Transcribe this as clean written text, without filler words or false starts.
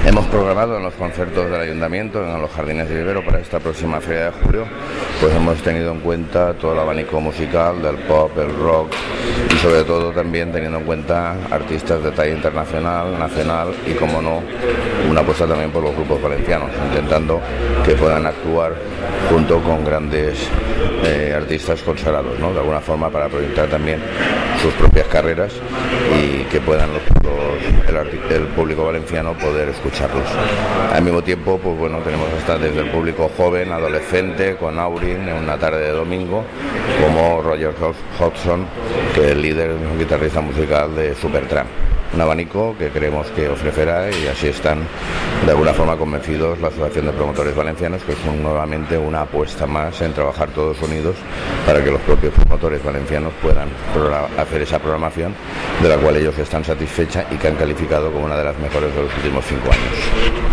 Hemos programado en los conciertos del Ayuntamiento, en los Jardines de Vivero, para esta próxima feria de julio, pues hemos tenido en cuenta todo el abanico musical del pop, el rock y sobre todo también teniendo en cuenta artistas de talla internacional, nacional y, como no, una apuesta también por los grupos valencianos, intentando que puedan actuar junto con grandes artistas consagrados, ¿no? De alguna forma para proyectar también sus propias carreras y que puedan el público valenciano poder escucharlos. Al mismo tiempo, pues bueno, tenemos hasta desde el público joven, adolescente, con Aurin en una tarde de domingo, como Roger Hodgson, que es el líder, un guitarrista musical de Supertramp. Un abanico que creemos que ofrecerá, y así están de alguna forma convencidos la Asociación de Promotores Valencianos, que es nuevamente una apuesta más en trabajar todos unidos para que los propios promotores valencianos puedan hacer esa programación de la cual ellos están satisfechos y que han calificado como una de las mejores de los últimos 5 años.